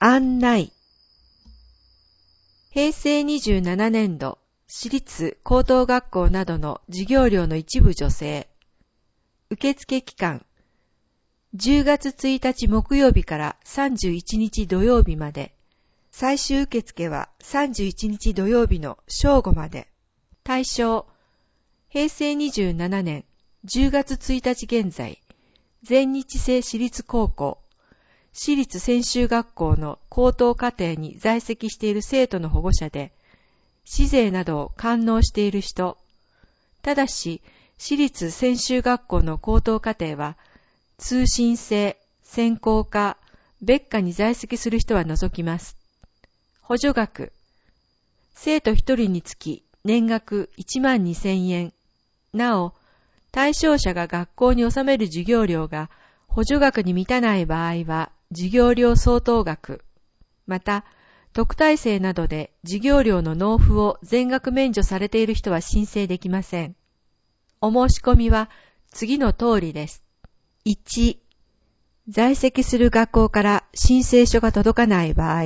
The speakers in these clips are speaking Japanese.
案内。平成27年度、私立高等学校などの授業料の一部助成。受付期間。10月1日木曜日から31日土曜日まで。最終受付は31日土曜日の正午まで。対象。平成27年10月1日現在、全日制私立高校、私立専修学校の高等課程に在籍している生徒の保護者で、私税などを完納している人、ただし、私立専修学校の高等課程は、通信制、専攻科、別科に在籍する人は除きます。補助額、生徒1人につき年額12,000円。なお、対象者が学校に納める授業料が補助額に満たない場合は、授業料相当額、また、特待生などで授業料の納付を全額免除されている人は申請できません。お申し込みは次の通りです。1、在籍する学校から申請書が届かない場合、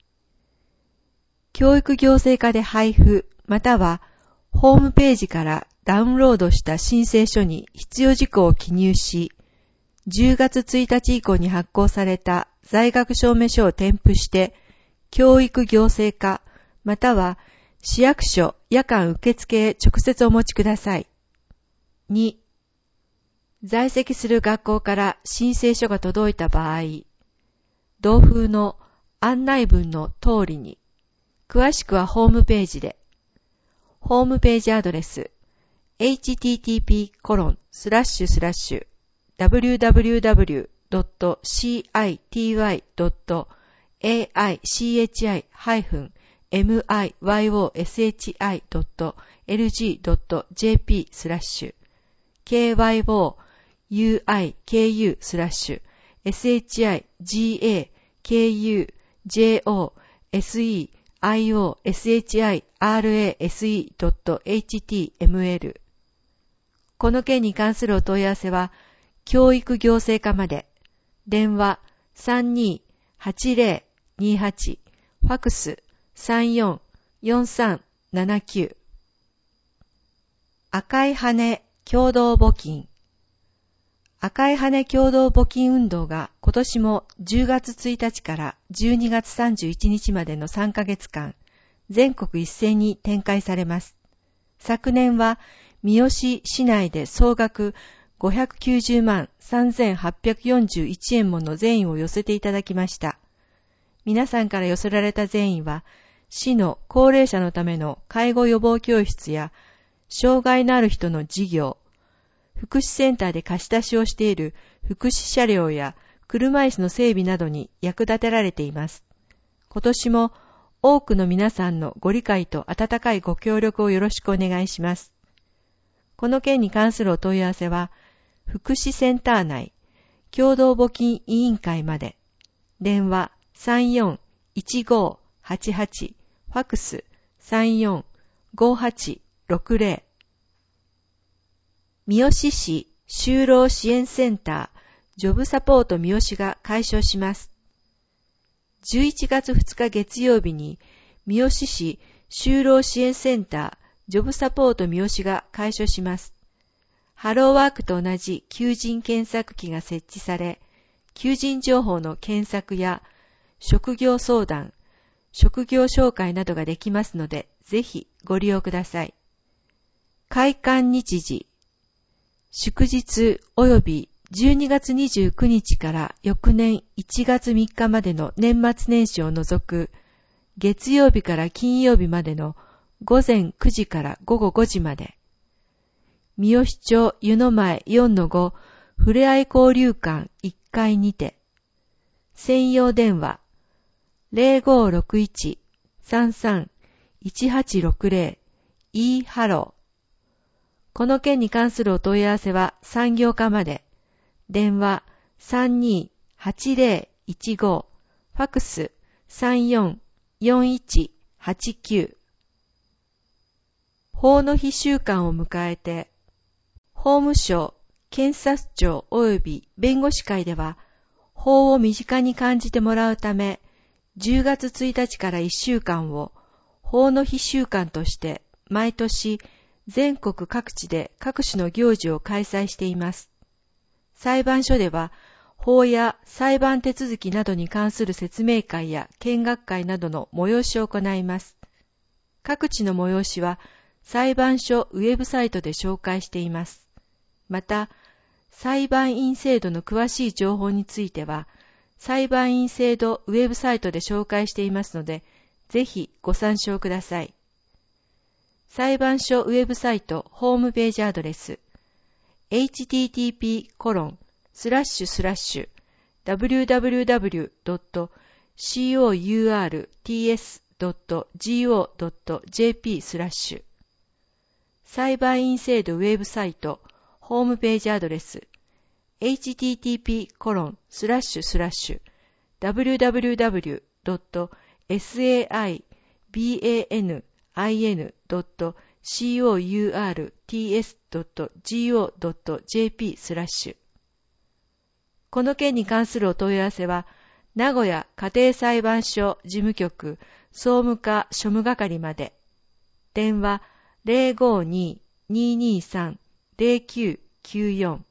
教育行政課で配布、またはホームページからダウンロードした申請書に必要事項を記入し、10月1日以降に発行された在学証明書を添付して、教育行政課、または市役所夜間受付へ直接お持ちください。2、在籍する学校から申請書が届いた場合、同封の案内文の通りに、詳しくはホームページで、ホームページアドレス、http://www.shityy.ajushoshire.html この件に関するお問い合わせは、教育行政課まで、電話 32-8028、ファクス 34-4379。赤い羽共同募金。赤い羽共同募金運動が今年も10月1日から12月31日までの3ヶ月間、全国一斉に展開されます。昨年は、三好市内で総額590万3,841円もの善意を寄せていただきました。皆さんから寄せられた善意は、市の高齢者のための介護予防教室や、障害のある人の事業、福祉センターで貸し出しをしている福祉車両や車椅子の整備などに役立てられています。今年も多くの皆さんのご理解と温かいご協力をよろしくお願いします。この件に関するお問い合わせは、福祉センター内共同募金委員会まで、電話 34-1588、ファクス 34-5860。三好市就労支援センタージョブサポート三好が開所します。11月2日月曜日に三好市就労支援センタージョブサポート三好が開所します。ハローワークと同じ求人検索機が設置され、求人情報の検索や職業相談、職業紹介などができますので、ぜひご利用ください。開館日時、祝日及び12月29日から翌年1月3日までの年末年始を除く月曜日から金曜日までの午前9時から午後5時まで。三好町湯の前 4-5 ふれあい交流館1階にて。専用電話 0561-33-1860 e ハロー。この件に関するお問い合わせは産業課まで。電話 32-8015 ファクス 34-4189。法の日週間を迎えて、法務省、検察庁及び弁護士会では、法を身近に感じてもらうため、 10月1日から1週間を法の日週間として毎年全国各地で各種の行事を開催しています。裁判所では法や裁判手続きなどに関する説明会や見学会などの催しを行います。各地の催しは裁判所ウェブサイトで紹介しています。また、裁判員制度の詳しい情報については、裁判員制度ウェブサイトで紹介していますので、ぜひご参照ください。裁判所ウェブサイトホームページアドレス http://www.courts.go.jp/ 裁判員制度ウェブサイトホームページアドレス http://www.saibanin.courts.go.jp/ この件に関するお問い合わせは、名古屋家庭裁判所事務局総務課庶務係まで。電話 052-223-0994。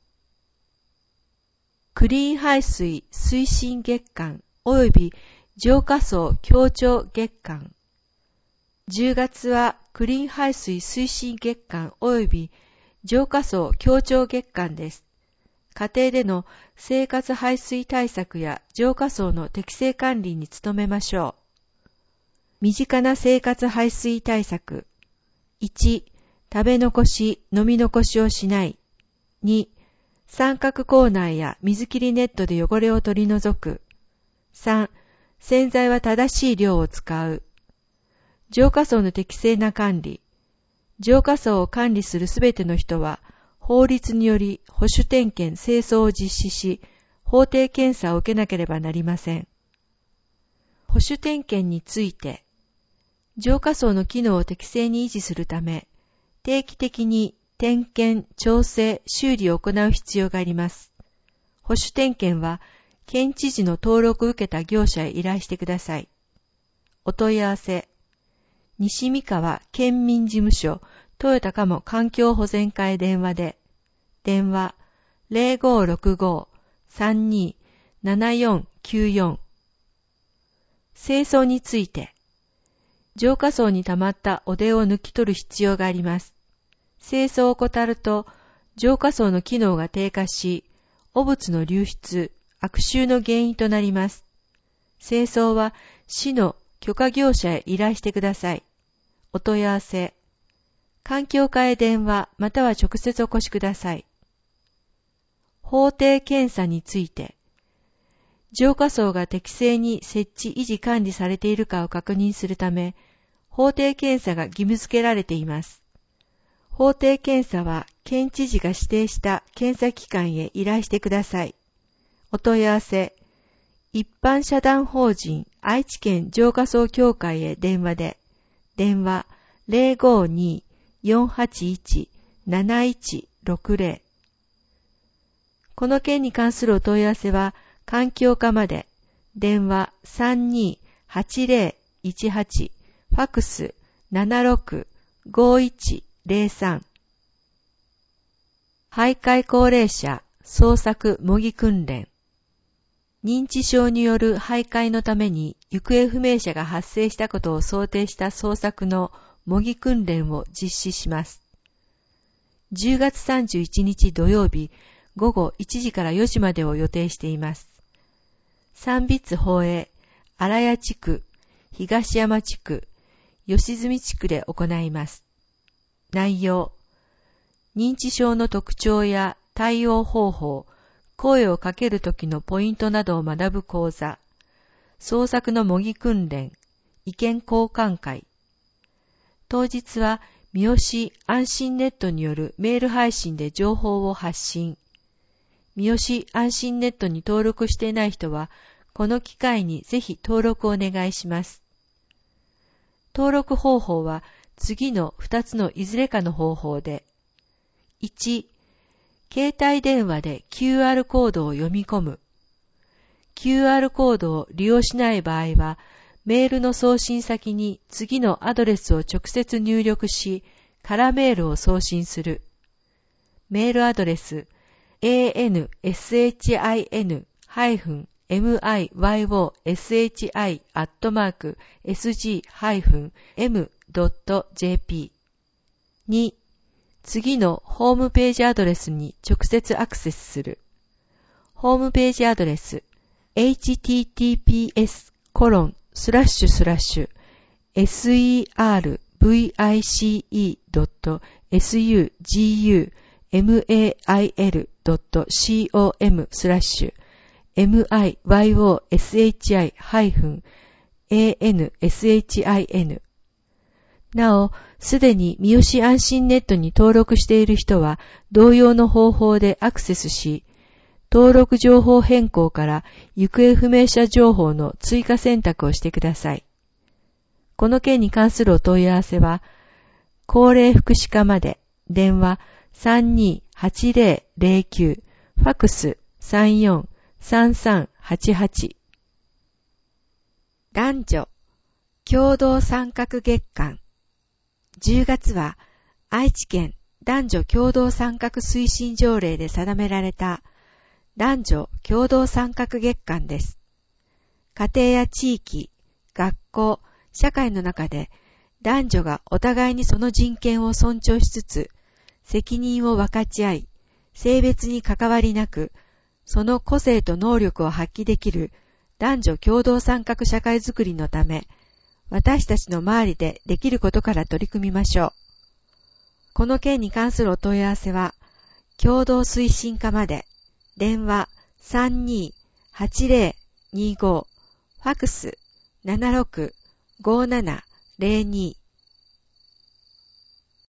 クリーン排水推進月間及び浄化槽協調月間。10月はクリーン排水推進月間及び浄化槽協調月間です。家庭での生活排水対策や浄化槽の適正管理に努めましょう。身近な生活排水対策。1、食べ残し、飲み残しをしない。2、三角コーナーや水切りネットで汚れを取り除く。3、洗剤は正しい量を使う。浄化槽の適正な管理。浄化槽を管理するすべての人は、法律により保守点検清掃を実施し、法定検査を受けなければなりません。保守点検について、浄化槽の機能を適正に維持するため、定期的に点検、調整、修理を行う必要があります。保守点検は、県知事の登録を受けた業者へ依頼してください。お問い合わせ、西三河県民事務所トヨタ加茂環境保全課へ電話で、電話 0565-327494。清掃について、浄化槽に溜まった汚泥を抜き取る必要があります。清掃を怠ると、浄化槽の機能が低下し、汚物の流出、悪臭の原因となります。清掃は市の許可業者へ依頼してください。お問い合わせ、環境課へ電話または直接お越しください。法定検査について、浄化槽が適正に設置維持管理されているかを確認するため、法定検査が義務付けられています。法定検査は県知事が指定した検査機関へ依頼してください。お問い合わせ、一般社団法人愛知県浄化槽協会へ電話で、電話 052-481-7160。この件に関するお問い合わせは、環境課まで、電話 32-8018、ファクス 76-5103。徘徊高齢者捜索模擬訓練。認知症による徘徊のために行方不明者が発生したことを想定した捜索の模擬訓練を実施します。10月31日土曜日午後1時から4時までを予定しています。三筆法営、荒谷地区、東山地区、吉住地区で行います。内容、認知症の特徴や対応方法、声をかけるときのポイントなどを学ぶ講座、捜索の模擬訓練、意見交換会。当日は三好安心ネットによるメール配信で情報を発信。三好安心ネットに登録していない人は、この機会にぜひ登録をお願いします。登録方法は次の2つのいずれかの方法で、1、携帯電話で QR コードを読み込む。 QR コードを利用しない場合は、メールの送信先に次のアドレスを直接入力し、空メールを送信する。メールアドレス anshioshi-sg-m.jp 2. 次のホームページアドレスに直接アクセスする。ホームページアドレス https://search.vici.musimail.com/anshim なお、すでに三好安心ネットに登録している人は同様の方法でアクセスし、登録情報変更から行方不明者情報の追加選択をしてください。この件に関するお問い合わせは、高齢福祉課まで、電話 328009、ファクス 343388。男女共同参画月間。10月は愛知県男女共同参画推進条例で定められた男女共同参画月間です。家庭や地域、学校、社会の中で男女がお互いにその人権を尊重しつつ、責任を分かち合い、性別に関わりなく、その個性と能力を発揮できる男女共同参画社会づくりのため、私たちの周りでできることから取り組みましょう。この件に関するお問い合わせは、共同推進課まで、電話 328025、ファクス 765702、